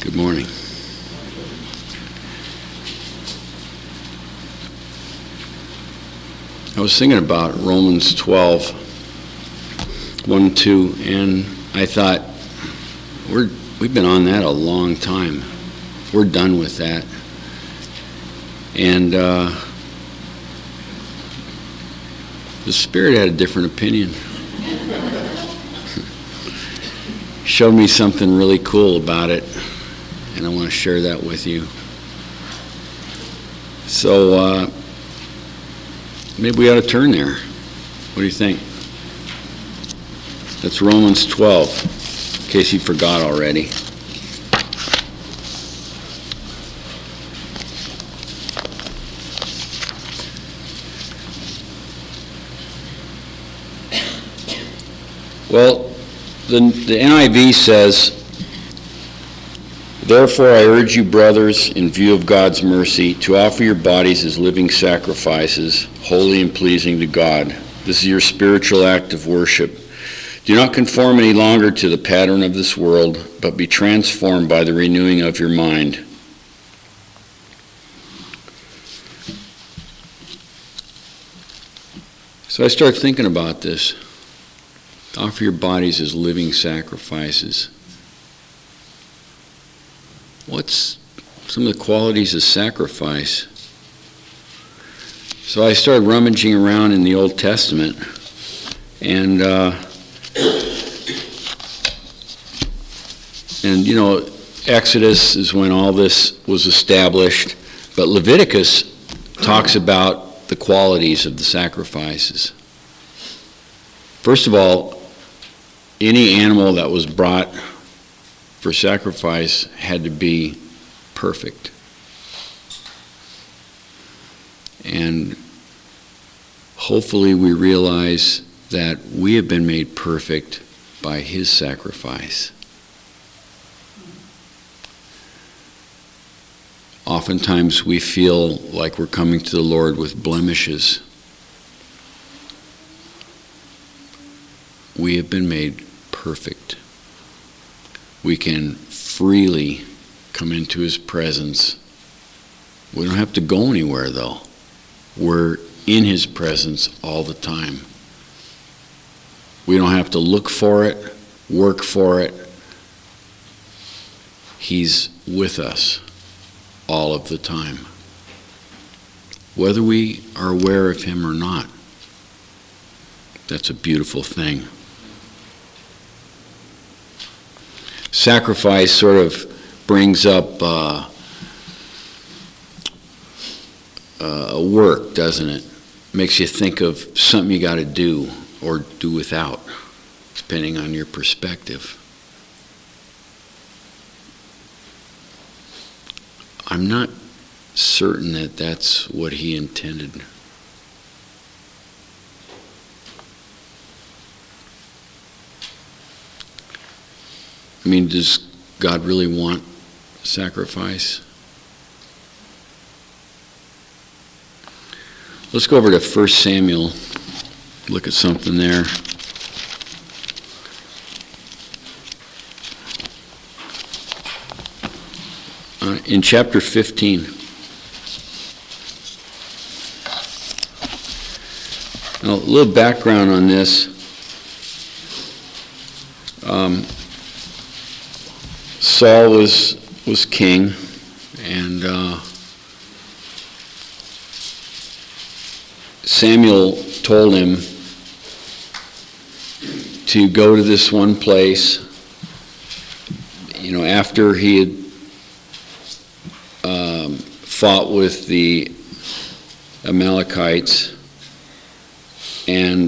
Good morning. I was thinking about Romans 12, 1 and 2, and I thought, we've been on that a long time. We're done with that. And the Spirit had a different opinion. Showed me something really cool about it, and I want to share that with you. So maybe we ought to turn there. What do you think? That's Romans 12, in case you forgot already. Well, the NIV says, "Therefore I urge you, brothers, in view of God's mercy, to offer your bodies as living sacrifices, holy and pleasing to God. This is your spiritual act of worship. Do not conform any longer to the pattern of this world, but be transformed by the renewing of your mind." So I started thinking about this. Offer your bodies as living sacrifices. What's some of the qualities of sacrifice? So I started rummaging around in the Old Testament, and you know, Exodus is when all this was established, but Leviticus talks about the qualities of the sacrifices. First of all, any animal that was brought for sacrifice had to be perfect. And hopefully we realize that we have been made perfect by his sacrifice. Oftentimes we feel like we're coming to the Lord with blemishes. We have been made perfect. We can freely come into his presence. We don't have to go anywhere, though. We're in his presence all the time. We don't have to look for it, work for it. He's with us all of the time, whether we are aware of him or not. That's a beautiful thing. Sacrifice sort of brings up a work, doesn't it? Makes you think of something you got to do or do without, depending on your perspective. I'm not certain that that's what he intended. I mean, does God really want sacrifice? Let's go over to 1 Samuel, look at something there. In chapter 15. Now, a little background on this. Saul was king, and Samuel told him to go to this one place. You know, after he had fought with the Amalekites, and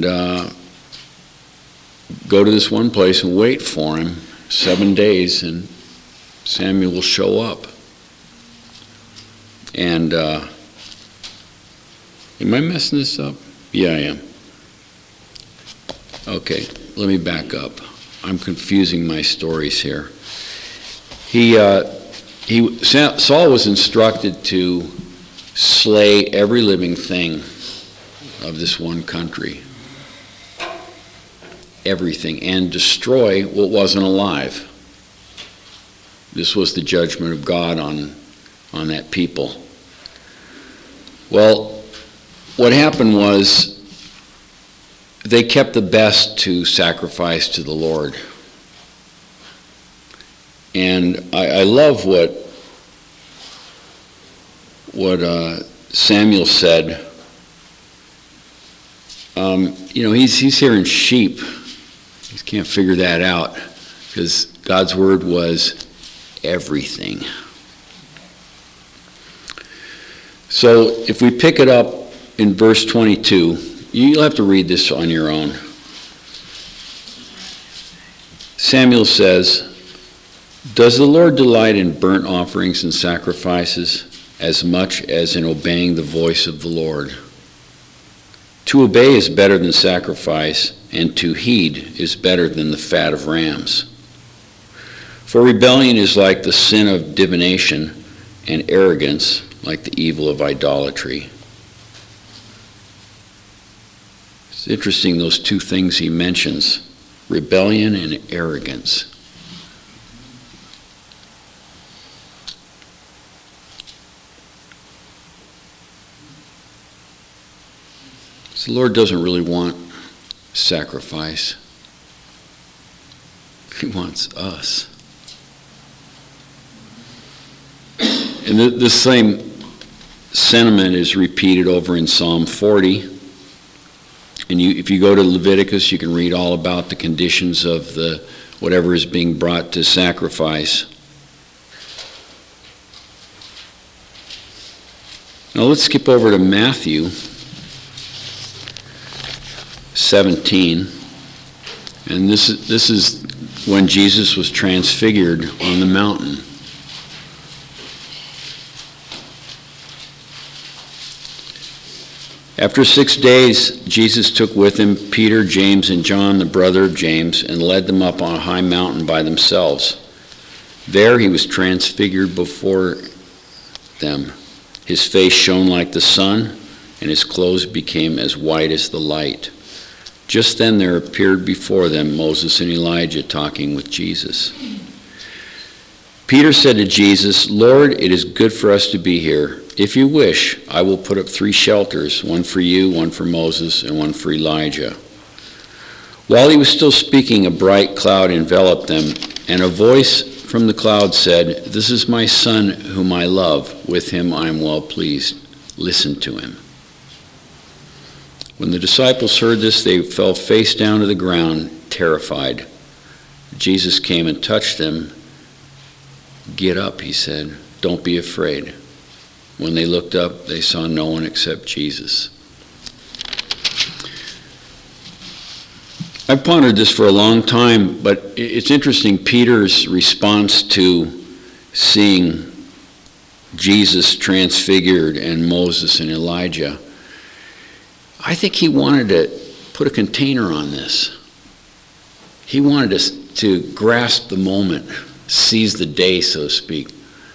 go to this one place and wait for him 7 days, and Samuel will show up. And am I messing this up? Yeah, I am. Okay, let me back up. I'm confusing my stories here. Saul was instructed to slay every living thing of this one country. Everything, and destroy what wasn't alive. This was the judgment of God on that people. Well, what happened was they kept the best to sacrifice to the Lord. And I love what Samuel said. He's hearing sheep. He can't figure that out because God's word was everything. So if we pick it up in verse 22, you'll have to read this on your own. Samuel says, "Does the Lord delight in burnt offerings and sacrifices as much as in obeying the voice of the Lord? To obey is better than sacrifice, and to heed is better than the fat of rams. For rebellion is like the sin of divination, and arrogance like the evil of idolatry." It's interesting, those two things he mentions, rebellion and arrogance. So the Lord doesn't really want sacrifice. He wants us. And this same sentiment is repeated over in Psalm 40. And if you go to Leviticus, you can read all about the conditions of whatever is being brought to sacrifice. Now let's skip over to Matthew 17. And this is when Jesus was transfigured on the mountain. After 6 days, Jesus took with him Peter, James, and John, the brother of James, and led them up on a high mountain by themselves. There he was transfigured before them. His face shone like the sun, and his clothes became as white as the light. Just then there appeared before them Moses and Elijah talking with Jesus. Peter said to Jesus, "Lord, it is good for us to be here. If you wish, I will put up 3 shelters, one for you, one for Moses, and one for Elijah." While he was still speaking, a bright cloud enveloped them, and a voice from the cloud said, "This is my son whom I love. With him I am well pleased. Listen to him." When the disciples heard this, they fell face down to the ground, terrified. Jesus came and touched them. "Get up," he said. "Don't be afraid." When they looked up, they saw no one except Jesus. I've pondered this for a long time, but it's interesting, Peter's response to seeing Jesus transfigured and Moses and Elijah. I think he wanted to put a container on this. He wanted us to grasp the moment, seize the day, so to speak.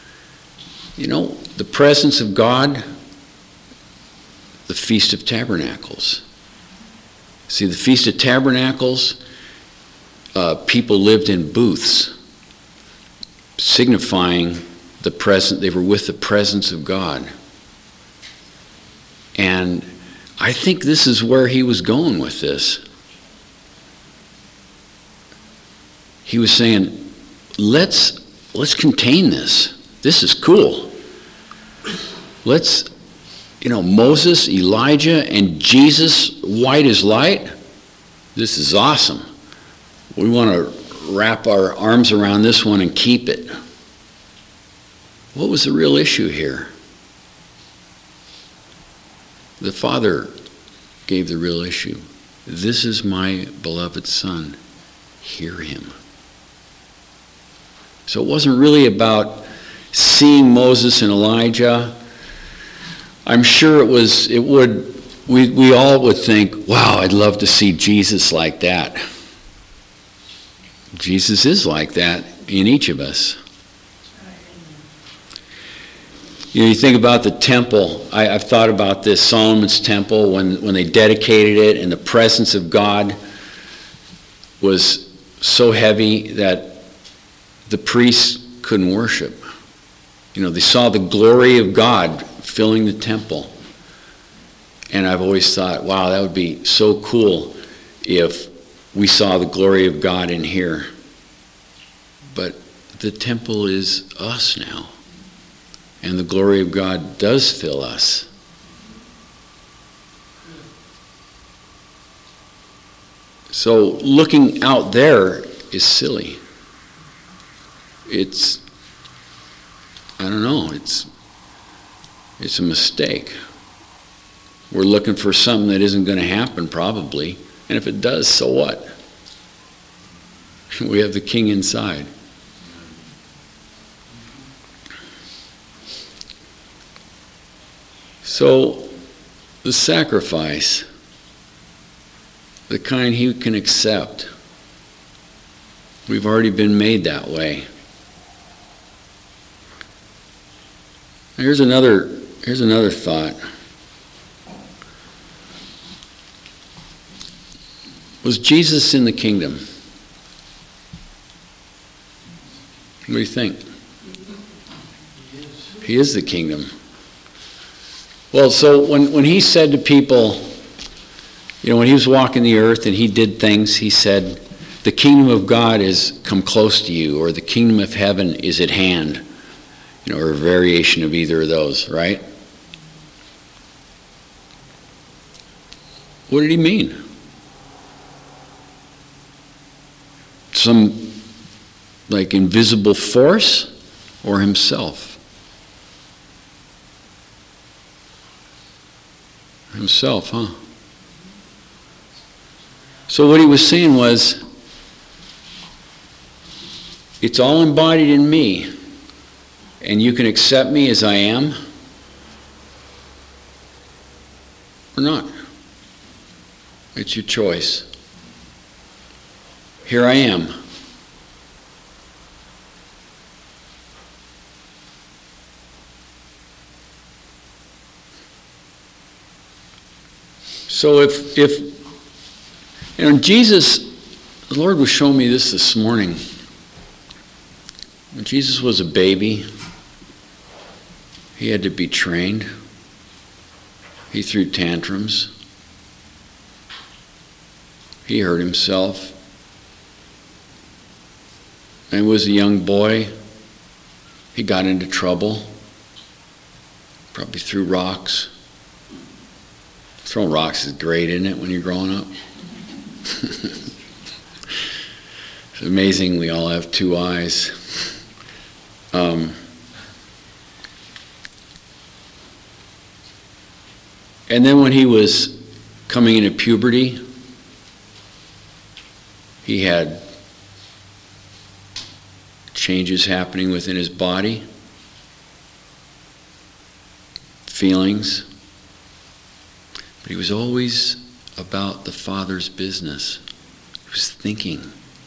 The presence of God, the Feast of Tabernacles. See, the Feast of Tabernacles, people lived in booths, signifying the presence. They were with the presence of God. And I think this is where he was going with this. He was saying, let's contain this. This is cool. Let's, Moses, Elijah, and Jesus, white as light. This is awesome. We want to wrap our arms around this one and keep it. What was the real issue here? The Father gave the real issue. This is my beloved Son. Hear him. So it wasn't really about seeing Moses and Elijah. I'm sure we all would think, wow, I'd love to see Jesus like that. Jesus is like that in each of us. You think about the temple. I've thought about this, Solomon's temple, when they dedicated it, and the presence of God was so heavy that the priests couldn't worship. They saw the glory of God filling the temple. And I've always thought, wow, that would be so cool if we saw the glory of God in here. But the temple is us now. And the glory of God does fill us. So looking out there is silly. It's a mistake. We're looking for something that isn't going to happen probably. And if it does, so what? We have the King inside. So the sacrifice, the kind he can accept, we've already been made that way. Here's another thought. Was Jesus in the kingdom? What do you think? He is the kingdom. Well, so when he said to people, when he was walking the earth and he did things, he said, the kingdom of God is come close to you, or the kingdom of heaven is at hand, or a variation of either of those, right? What did he mean? Some invisible force, or himself? Himself, huh? So what he was saying was, it's all embodied in me, and you can accept me as I am, or not. It's your choice. Here I am. So if Jesus, the Lord was showing me this morning. When Jesus was a baby, he had to be trained. He threw tantrums. He hurt himself. And was a young boy. He got into trouble. Probably threw rocks. Throwing rocks is great, isn't it, when you're growing up? It's amazing we all have two eyes. And then when he was coming into puberty, he had changes happening within his body, feelings. But he was always about the Father's business. He was thinking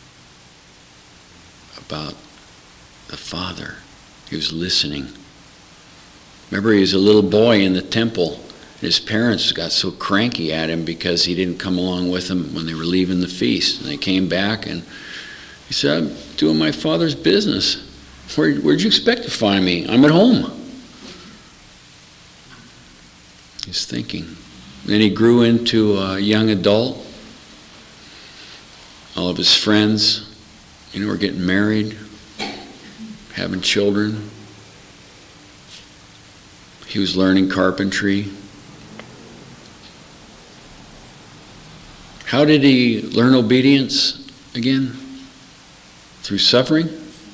about the Father. He was listening. Remember, he was a little boy in the temple. And his parents got so cranky at him because he didn't come along with them when they were leaving the feast. And they came back and he said, I'm doing my Father's business. Where'd you expect to find me? I'm at home. He's thinking. Then he grew into a young adult. All of his friends, were getting married, having children. He was learning carpentry. How did he learn obedience again? Through suffering?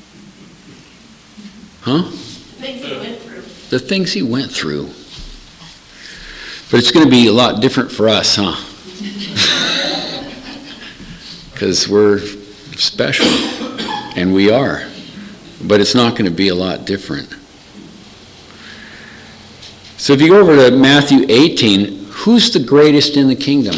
Huh? Things he went through. The things he went through. But it's going to be a lot different for us, huh? Because we're special, and we are. But it's not going to be a lot different. So if you go over to Matthew 18, who's the greatest in the kingdom?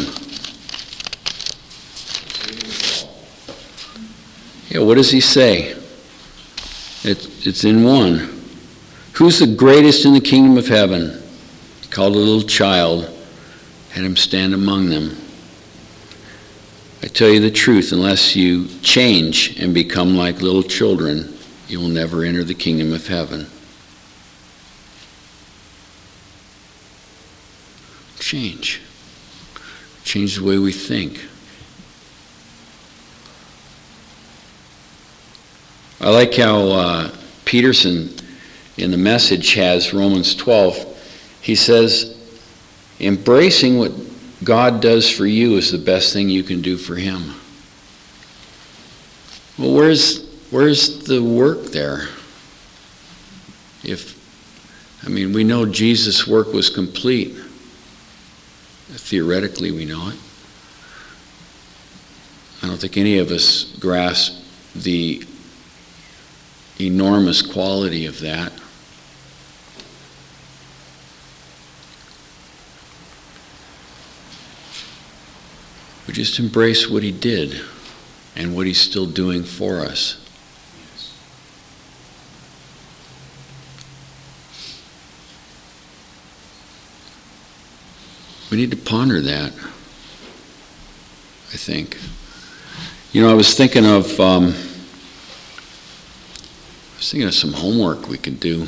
Yeah, what does he say? It's in 1. Who's the greatest in the kingdom of heaven? He called a little child, had him stand among them. I tell you the truth, unless you change and become like little children, you will never enter the kingdom of heaven. Change. Change the way we think. I like how Peterson in the Message has Romans 12. He says, embracing what God does for you is the best thing you can do for him. Well, where's the work there? We know Jesus' work was complete. Theoretically, we know it. I don't think any of us grasp the enormous quality of that. We just embrace what he did and what he's still doing for us. We need to ponder that, I think. I was thinking of some homework we could do.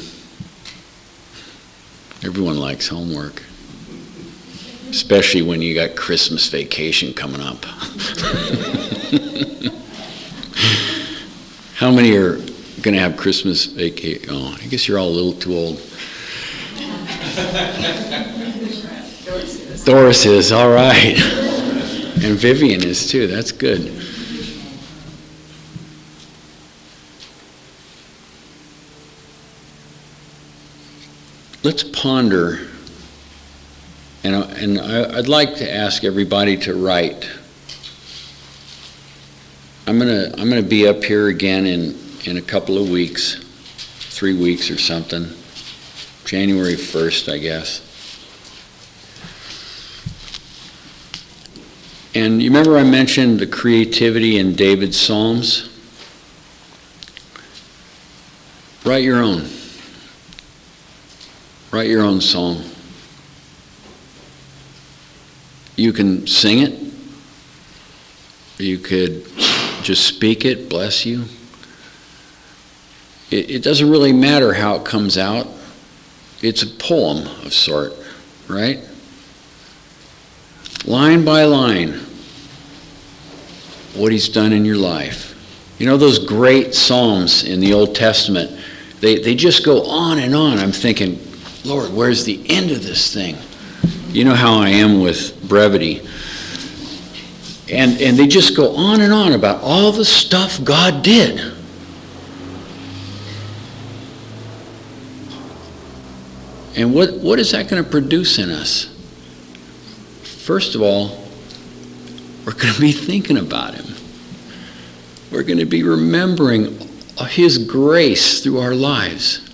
Everyone likes homework, especially when you got Christmas vacation coming up. How many are going to have Christmas vacation? Oh, I guess you're all a little too old. Doris is, all right. And Vivian is too, that's good. Let's ponder, and I'd like to ask everybody to write. I'm gonna be up here again in a couple of weeks, 3 weeks or something, January 1st, I guess. And you remember I mentioned the creativity in David's Psalms? Write your own. Write your own psalm. You can sing it. You could just speak it, bless you. It doesn't really matter how it comes out. It's a poem of sort, right? Line by line, what he's done in your life. Those great psalms in the Old Testament, they just go on and on. I'm thinking, Lord, where's the end of this thing? You know how I am with brevity. And they just go on and on about all the stuff God did. And what is that going to produce in us? First of all, we're going to be thinking about him. We're going to be remembering his grace through our lives.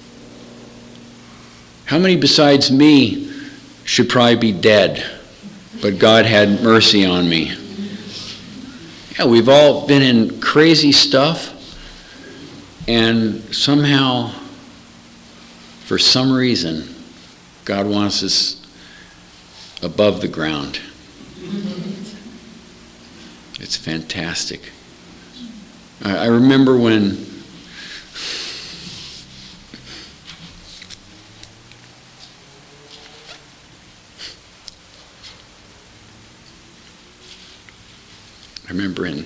How many besides me should probably be dead, but God had mercy on me? Yeah, we've all been in crazy stuff, and somehow, for some reason, God wants us above the ground. It's fantastic. I remember when in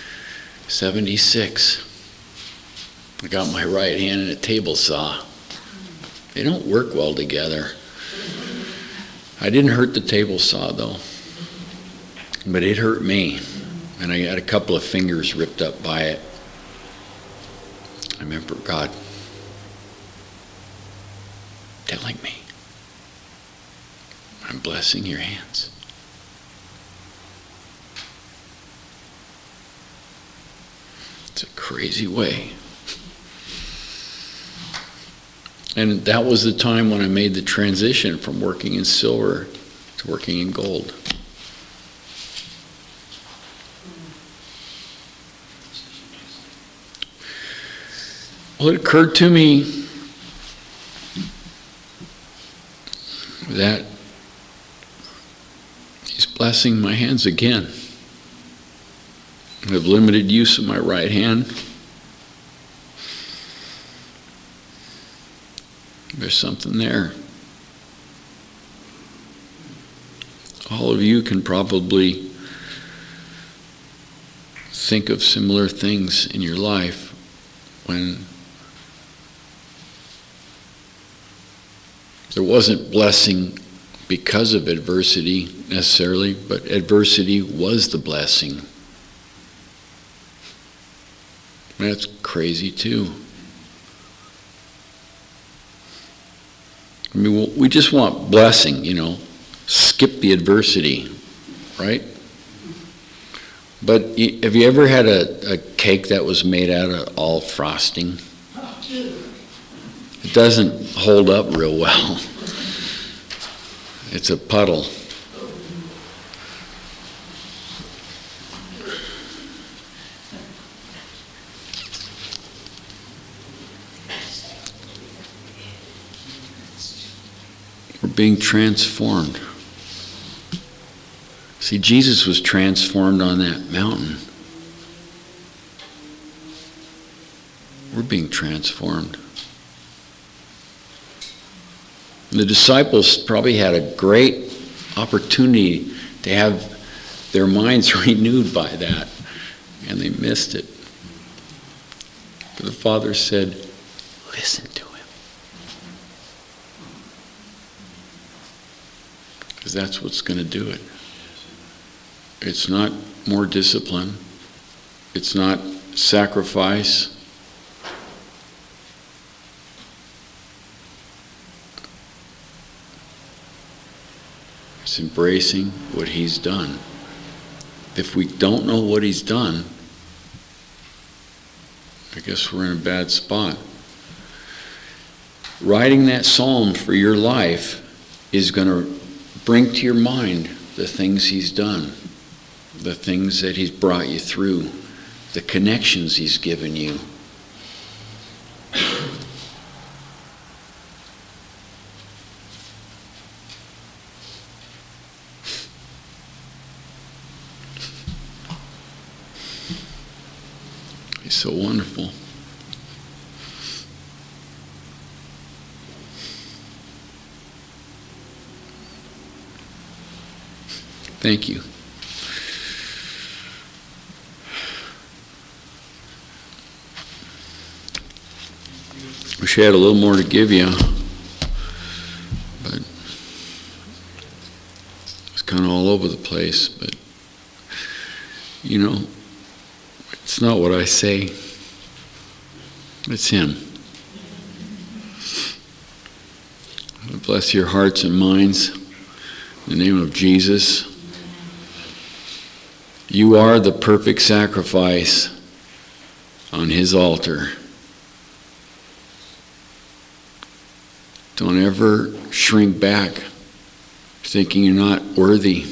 76, I got my right hand in a table saw. They don't work well together. I didn't hurt the table saw though, but it hurt me, and I got a couple of fingers ripped up by it. I remember God telling me, I'm blessing your hands. It's a crazy way. And that was the time when I made the transition from working in silver to working in gold. Well, it occurred to me that he's blessing my hands again. I have limited use of my right hand. There's something there. All of you can probably think of similar things in your life when there wasn't blessing because of adversity necessarily, but adversity was the blessing. That's crazy too. I mean, we just want blessing, skip the adversity, right? But have you ever had a cake that was made out of all frosting? It doesn't hold up real well. It's a puddle. We're being transformed. See, Jesus was transformed on that mountain. We're being transformed. The disciples probably had a great opportunity to have their minds renewed by that, and they missed it. But the Father said, listen to him. Because that's what's going to do it. It's not more discipline. It's not sacrifice. It's embracing what he's done. If we don't know what he's done, I guess we're in a bad spot. Writing that psalm for your life is going to bring to your mind the things he's done, the things that he's brought you through, the connections he's given you. He's so wonderful. Thank you. Wish I had a little more to give you, but it's kind of all over the place. But, it's not what I say. It's him. Bless your hearts and minds. In the name of Jesus. You are the perfect sacrifice on his altar. Don't ever shrink back thinking you're not worthy.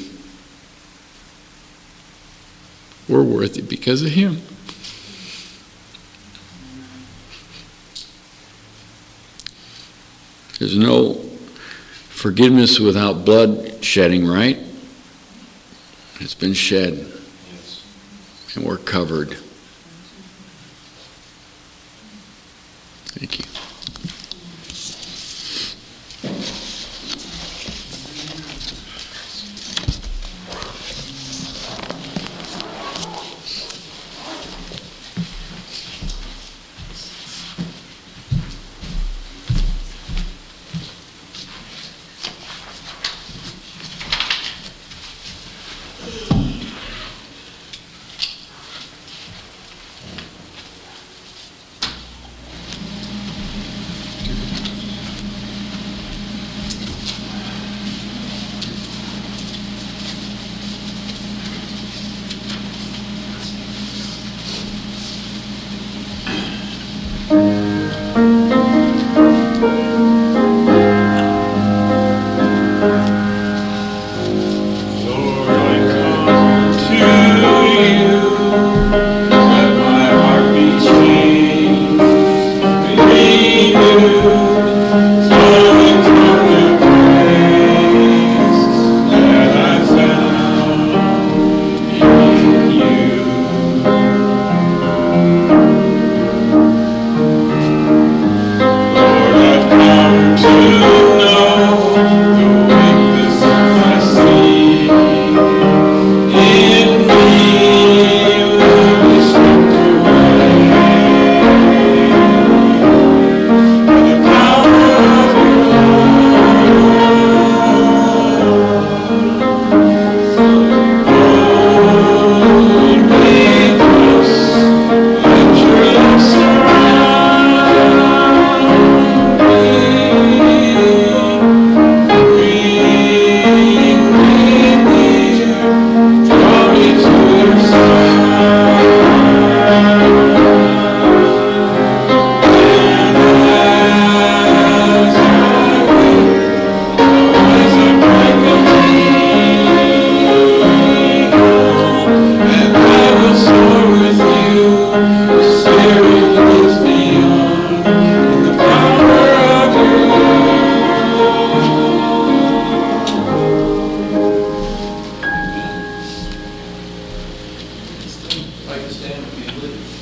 We're worthy because of him. There's no forgiveness without blood shedding, right? It's been shed. And we're covered. Thank you. stand and be with us.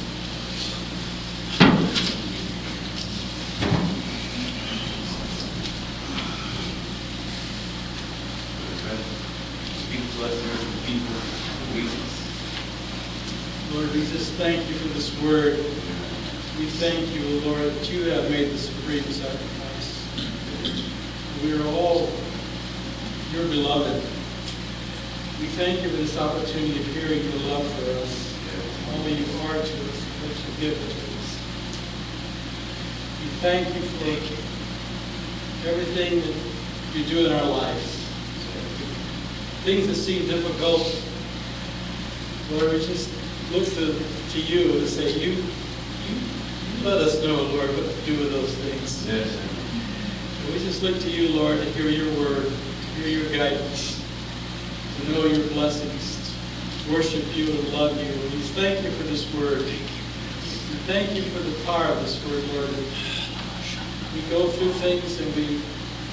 Speak blessings to the people of weakness. Lord, we just thank you for this word. We thank you, Lord, that you have made the supreme sacrifice. We are all your beloved. We thank you for this opportunity of hearing your love for us, all that you are to us, what you give to us. We thank you for everything that you do in our lives. Things that seem difficult, Lord, we just look to you and say, you let us know, Lord, what to do with those things. Yes. And we just look to you, Lord, to hear your word, to hear your guidance, to know your blessings, to worship you and love you. And we thank you for this word. We thank you for the power of this word, Lord. We go through things and we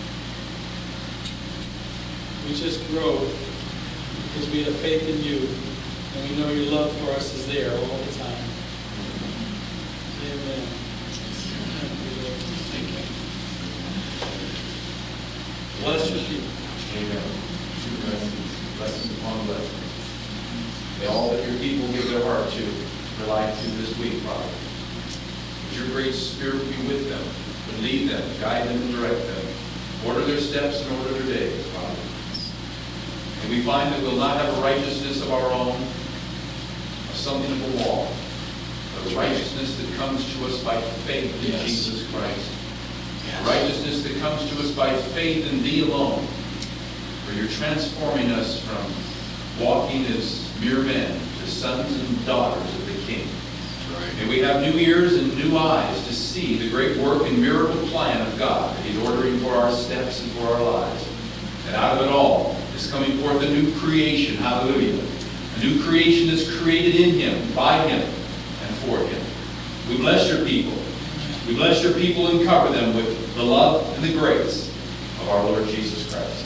just grow because we have faith in you and we know your love for us is there all the time. Amen. Thank you. Bless your people. Amen. Blessings upon blessings. May all that your people give their heart to, their life to this week, Father. Would your great Spirit be with them, and lead them, guide them, and direct them. Order their steps and order their days, Father. And we find that we'll not have a righteousness of our own, of something of a wall, but a righteousness that comes to us by faith in Jesus Christ. A righteousness that comes to us by faith in thee alone, where you're transforming us from walking as mere men to sons and daughters of the King. May we have new ears and new eyes to see the great work and miracle plan of God that he's ordering for our steps and for our lives. And out of it all is coming forth a new creation. Hallelujah. A new creation is created in him, by him, and for him. We bless your people. We bless your people and cover them with the love and the grace of our Lord Jesus Christ.